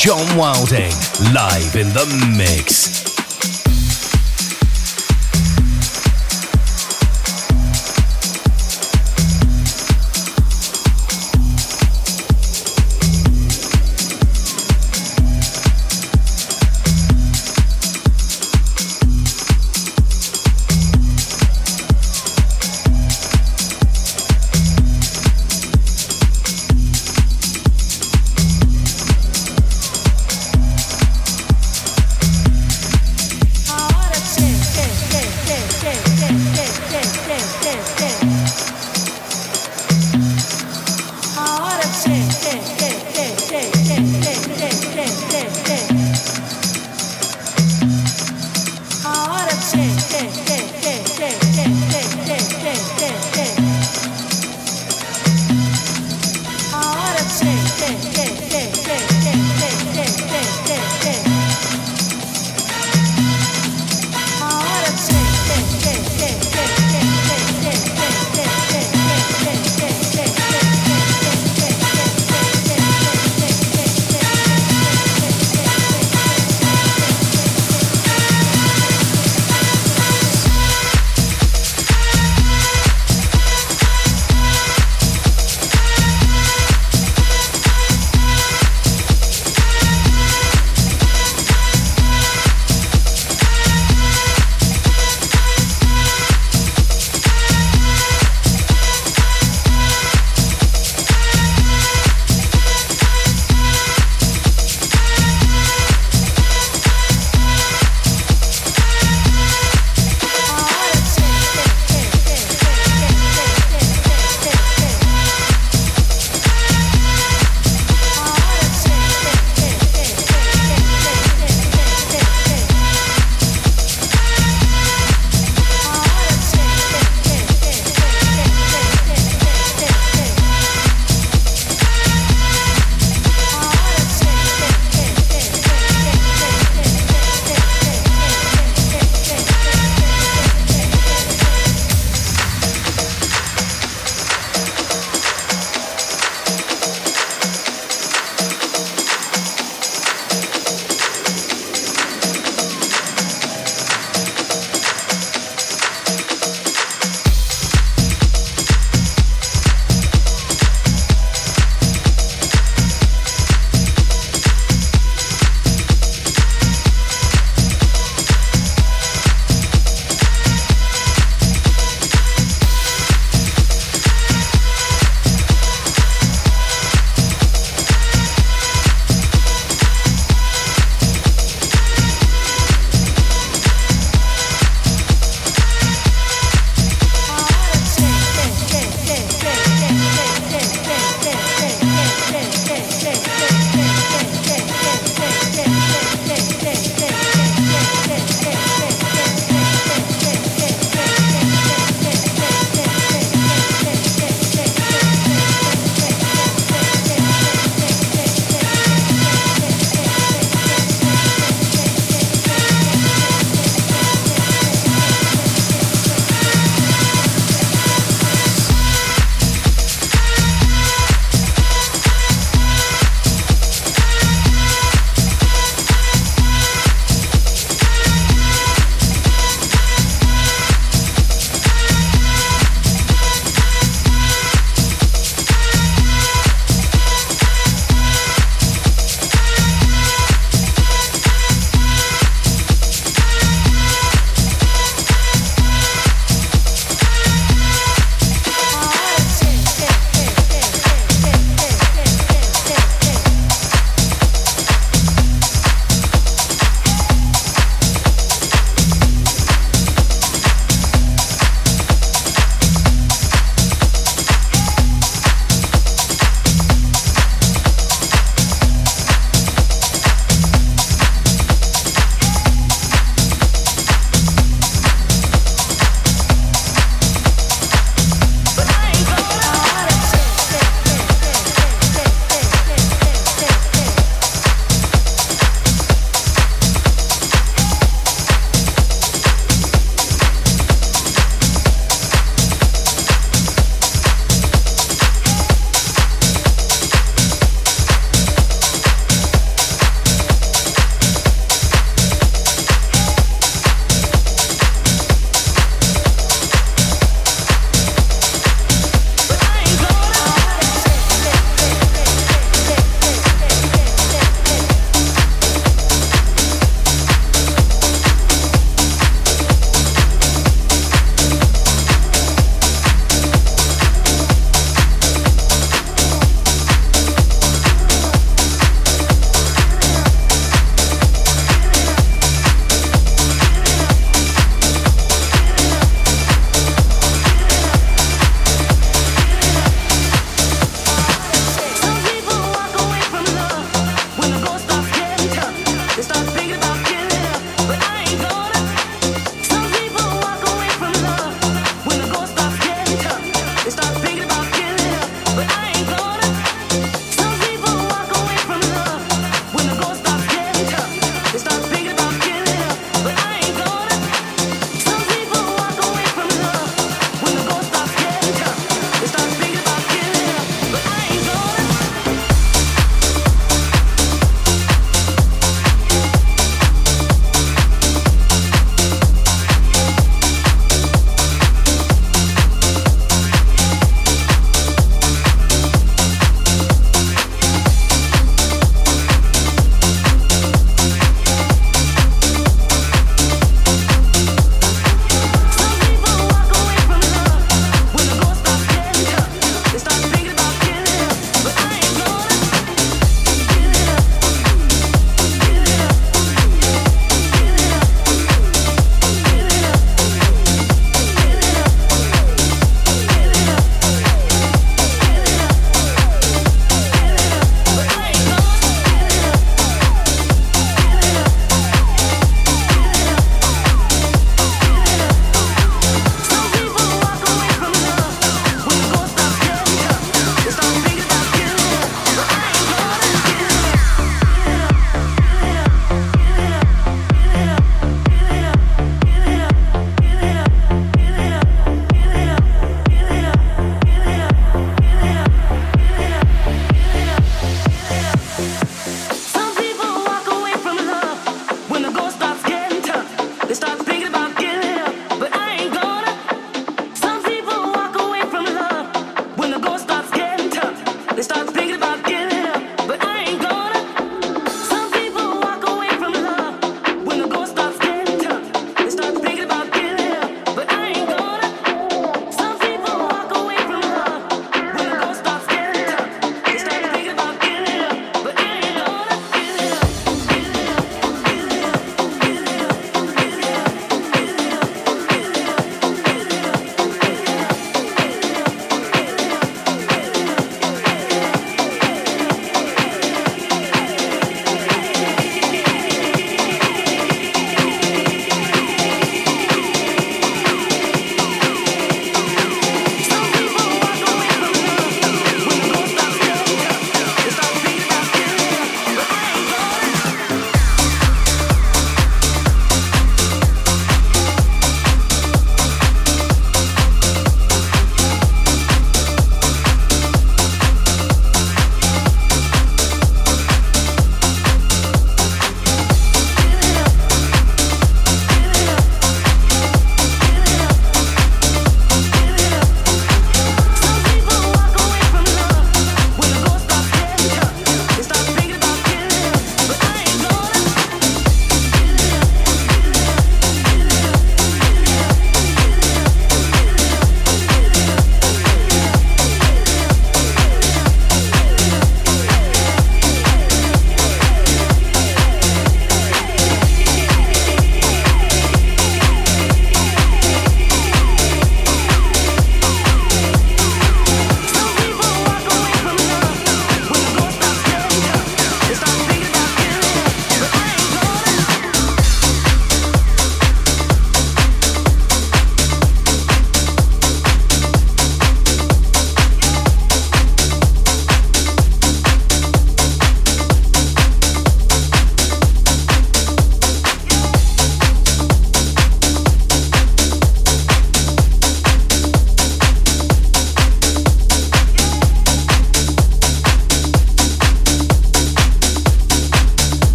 John Wilding, live in the mix.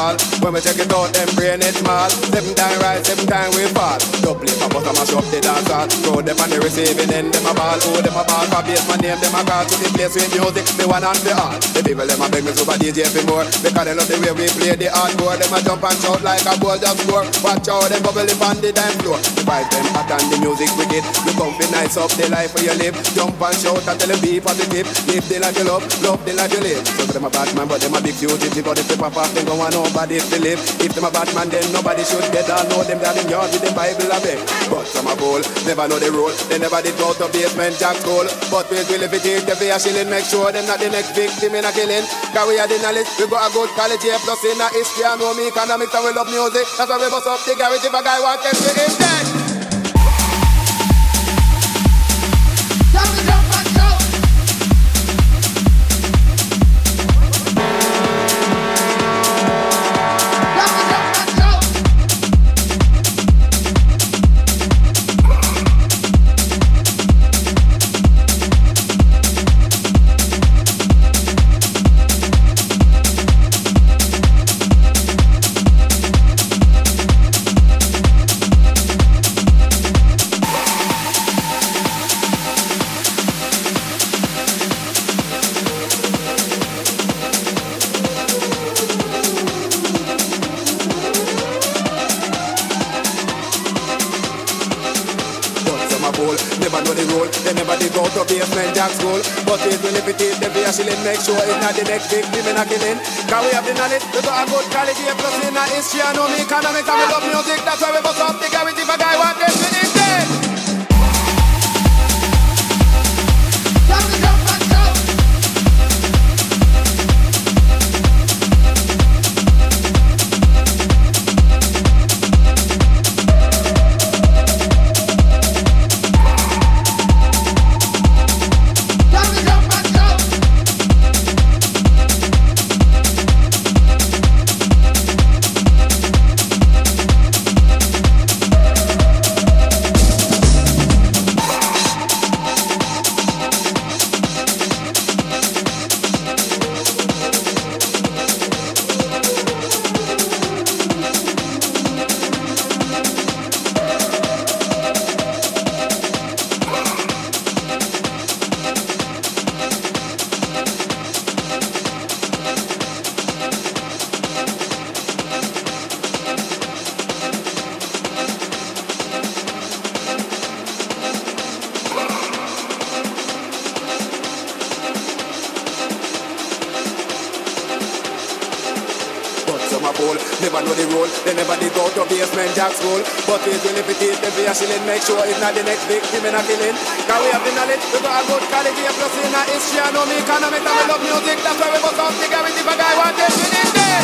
all. When we check it out, them brain it small. 7 times rise, 7 times we fall. Double it, but I mash up the dance hall. Throw them on the receiving end, them a ball. Oh, them a ball for bass, my name, them a call. To the place with music, the one and the all. The people, them a beg me super DJ for more. Because they love the way we play the hardcore. Them a jump and shout like a ball just score. Watch out, them bubble up on the dance floor. The vibe them hot and the music wicked. You come be nice up the life where you live. Jump and shout and tell them be positive. Live the life you love the life you live. So them a bad man, but them a big fugitive. But if they pop off, then go on nobody to live. If them a bad man, then nobody should get all know them down in yard with the Bible a beg. But some a bowl, never know the rule. They never did go to basement jack school. But we will if it take the pay a shilling. Make sure them not the next victim in a killing. Cause we are the knowledge, we got a good college here. Plus in a history and know me economics and we love music. That's why we bust up the garage if a guy wants them to him dead. Make sure it's not the next victim in a killing. Cause we have the knowledge, we got a good college here. Plus in a history and know me economics and we love music. That's why we bust up the garage if a guy wants them to him dead. Never know the rule, they never did go to basement jack school. But we will if it is, then we a shilling. Make sure it's not the next victim in a killing. Cause we have the knowledge, we got a good college here. Plus in a history and know me economics and we love music. That's why we bust up the garage if a guy wants them to him dead.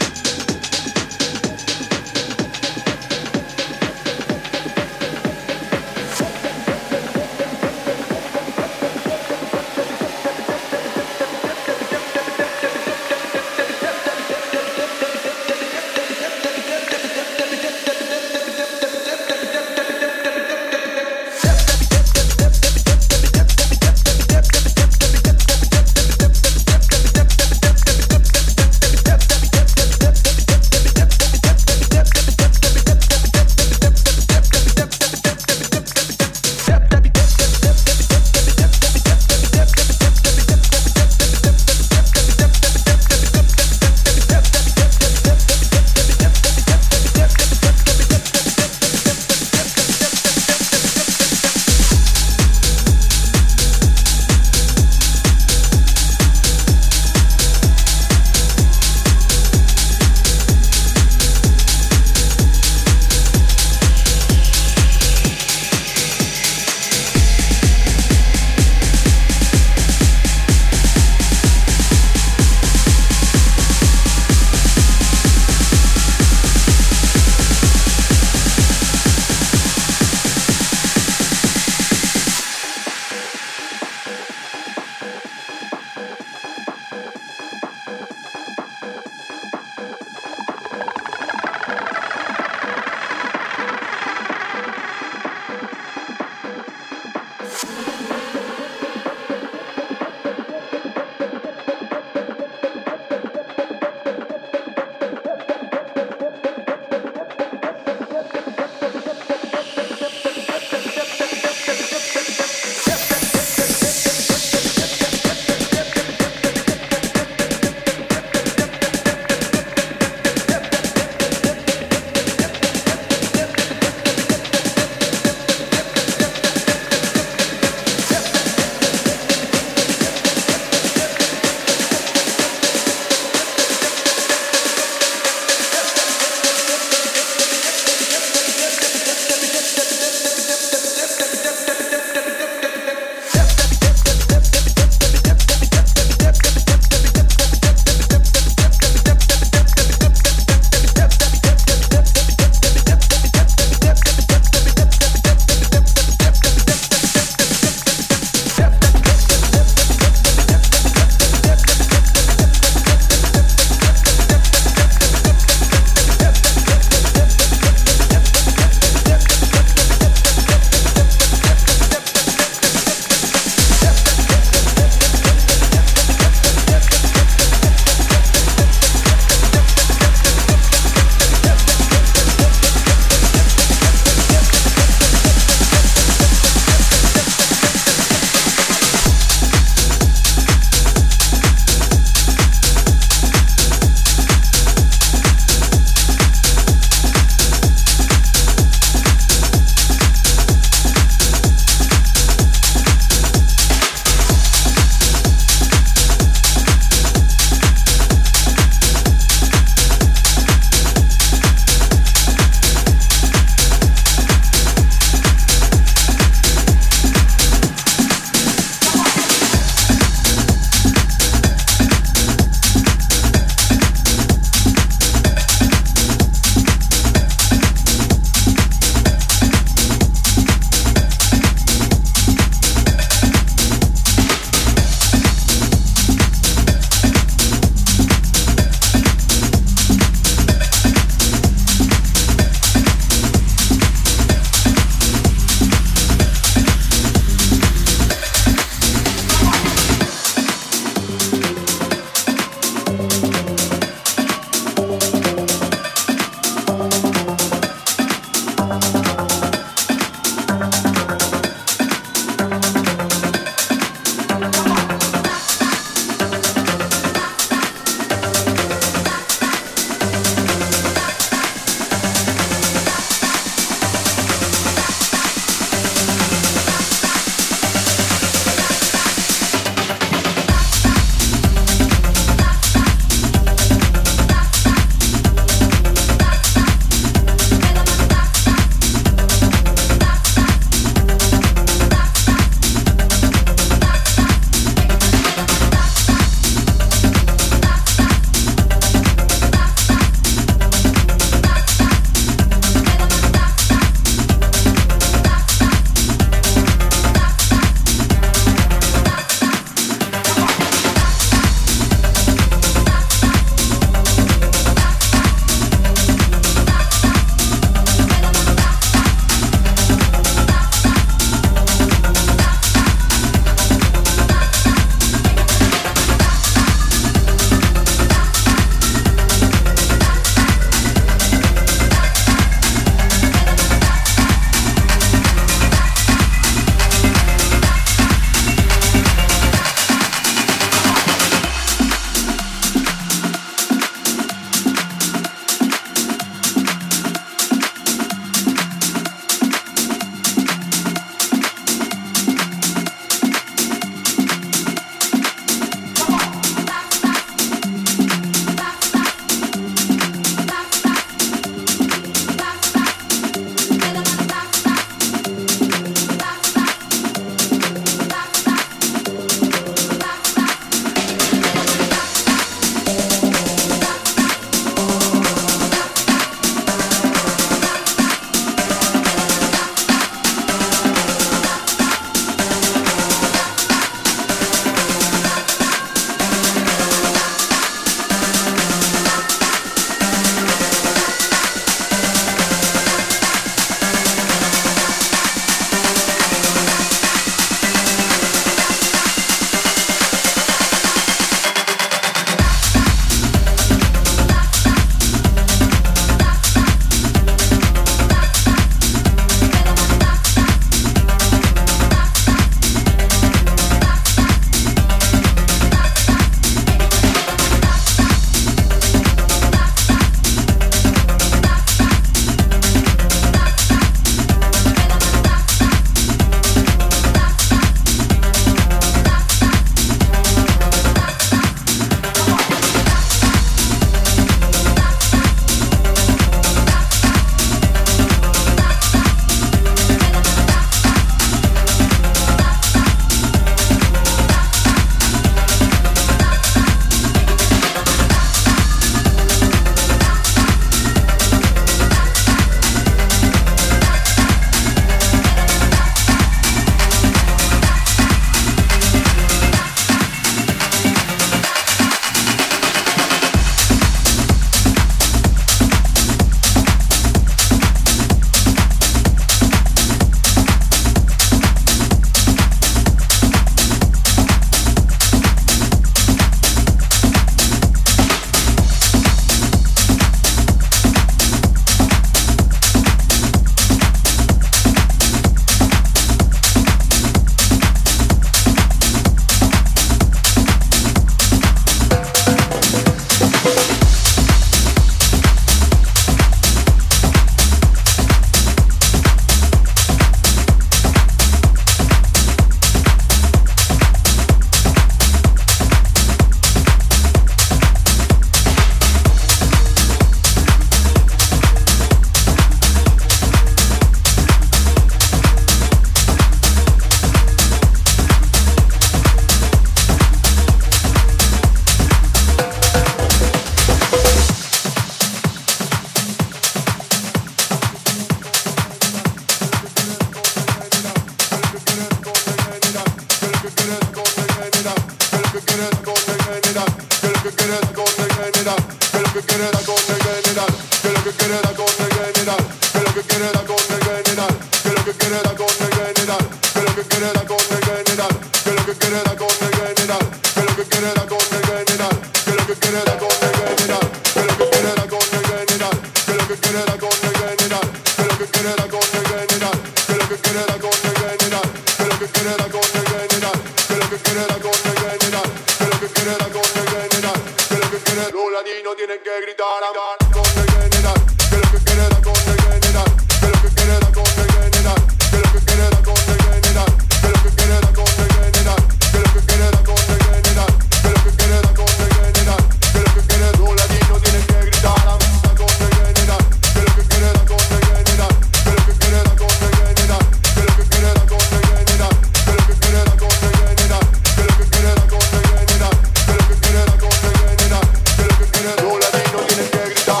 general, que lo que quiere la con el general, que lo que quiere la con el general, que lo que quiere la con el general, que lo que quiere la con el general, que lo que quiere la con el general, que lo que quiere la con el general, que lo que quiere la con el general, que lo que quiere la con el general, que lo que quiere la con el general, que lo que quiere la con el general, que lo que quiere la con el general, que lo que quiere la con el general, que lo que quiere la con el general, que lo que quiere la con el general, que lo que quiere la con el general, que lo que quiere los latinos tienen que gritar con el general, que lo que quiere la con el general, que lo que quiere la con el general, que lo que quiere la con el general, que lo que quiere la con el general, que lo que quiere la con el general, que lo que quiere la con el general, que lo que quiere los latinos tienen que gritar con el general, que lo que quiere la con el general, que lo que quiere la con el general, que lo que quiere la con el general, que lo que quiere la con el general, que lo que quiere la con el general, que lo que quiere la con el general, que lo que quiere los latinos tienen que gritar.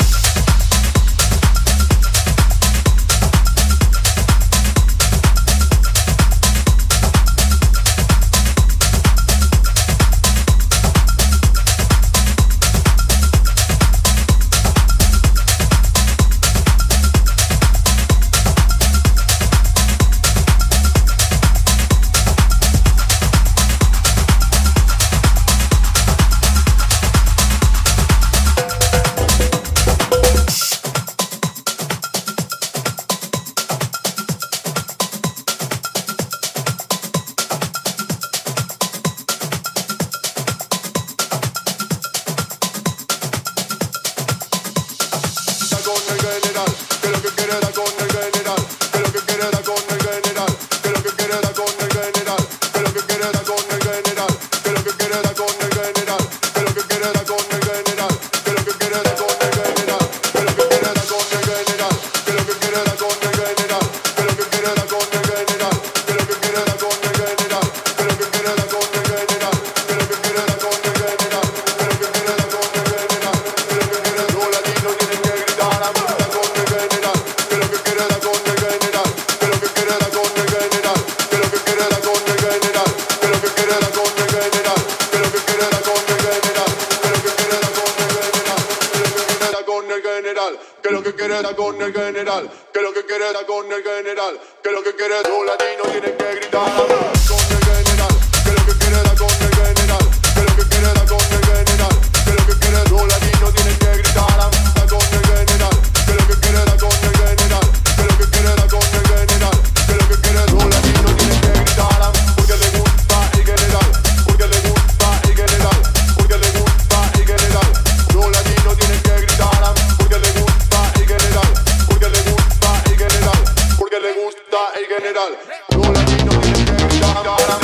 Que lo que quiere la con el general, que lo que quiere la con el general, que lo que quiere los latinos tienen que gritar con el general, que lo que quiere la con el general, que lo que quiere la con el general, que lo que quiere los latinos tienen que gritar con el general, que lo que quiere la con el general, que lo que quiere la con el general, que lo que quiere los latinos tienen que gritar porque le gusta el general, porque le gusta el general, porque le gusta el general, los latinos tienen que gritar porque le gusta el general, porque le gusta el general, porque le gusta el general, los latinos tienen que gritar.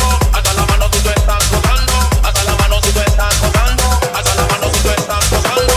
Hasta la mano tú estás gozando,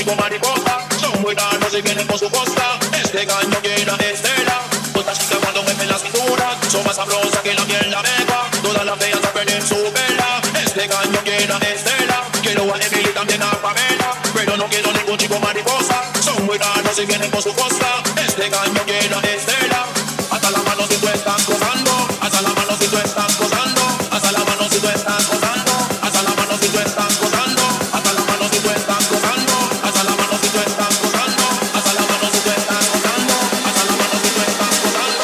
chico mariposa, son muy raros y vienen por su costa. Este gallo llena de estela, otra chica cuando mueve la cintura, son más sabrosas que la miel la mega. Todas las feas aprenden su vela. Este gallo llena de estela, quiero a Emily también a Pamela, pero no quiero ningún chico mariposa, son muy raros y vienen por su costa. Este gallo llena de estela, hasta las manos si tú estás gozando, hasta las manos si tú estás gozando, hasta las manos si tú estás gozando, hasta las manos si tú estás gozando, hasta las manos si tú estás gozando, hasta las manos si tú estás gozando, hasta las manos si tú estás gozando, hasta las manos si tú estás gozando.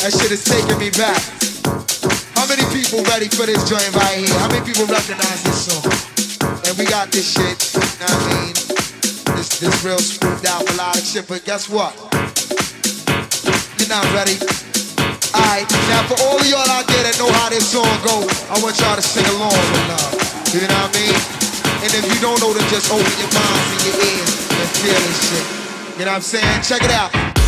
That shit is taking me back. How many people ready for this joint right here? How many people recognize this song? And we got this shit, you know what I mean? This real smoothed out melodic shit, but guess what? You're not ready. Alright, now for all of y'all out there that know how this song go, I want y'all to sing along with love. You know what I mean? And if you don't know, then just open your minds and your ears and feel this shit. You know what I'm saying? Check it out.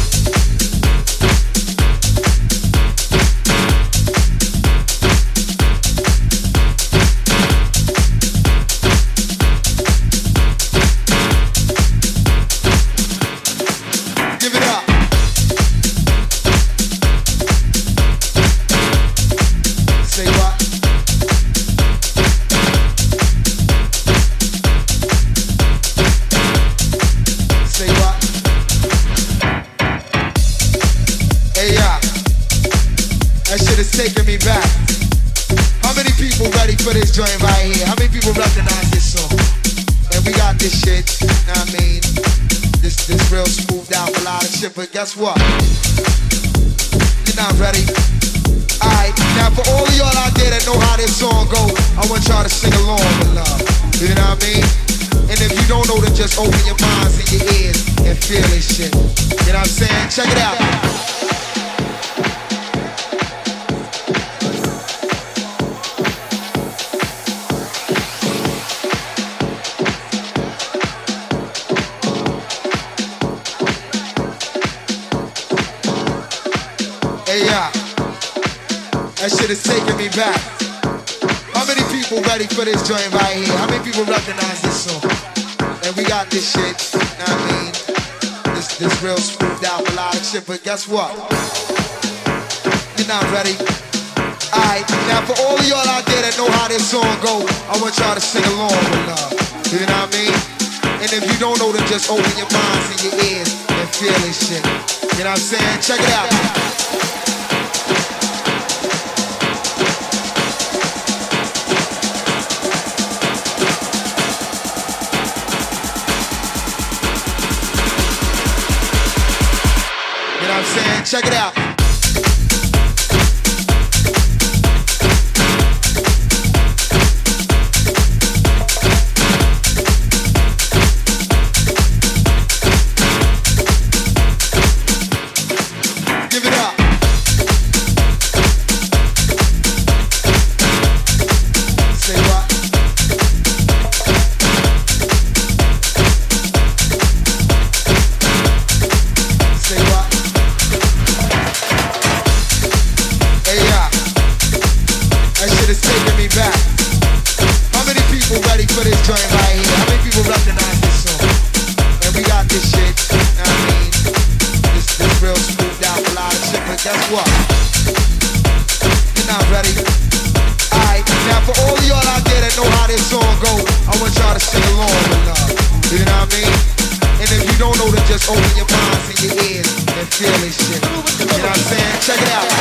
Taking me back. How many people ready for this joint right here? How many people recognize this song? And we got this shit, you know what I mean? This real smoothed out melodic shit, but guess what? You're not ready. Alright, now for all of y'all out there that know how this song go, I want y'all to sing along with love. You know what I mean? And if you don't know, then just open your minds and your ears and feel this shit. You know what I'm saying? Check it out. That shit is taking me back. How many people ready for this joint right here? How many people recognize this song? And we got this shit, you know what I mean? This real smoothed out melodic shit, but guess what? You're not ready. Alright, now for all of y'all out there that know how this song go, I want y'all to sing along with love. You know what I mean? And if you don't know, then just open your minds and your ears and feel this shit. You know what I'm saying? Check it out. Check it out. Give it up. Say what? Say what? It's taking me back. How many people ready for this joint right here? How many people recognize this song? And we got this shit, you know what I mean? This real smoothed out melodic shit, but guess what? You're not ready. Alright, now for all of y'all out there that know how this song go, I want y'all to sing along with love. You know what I mean? And if you don't know, then just open your minds and your ears and feel this shit. You know what I'm saying? Check it out.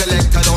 selector.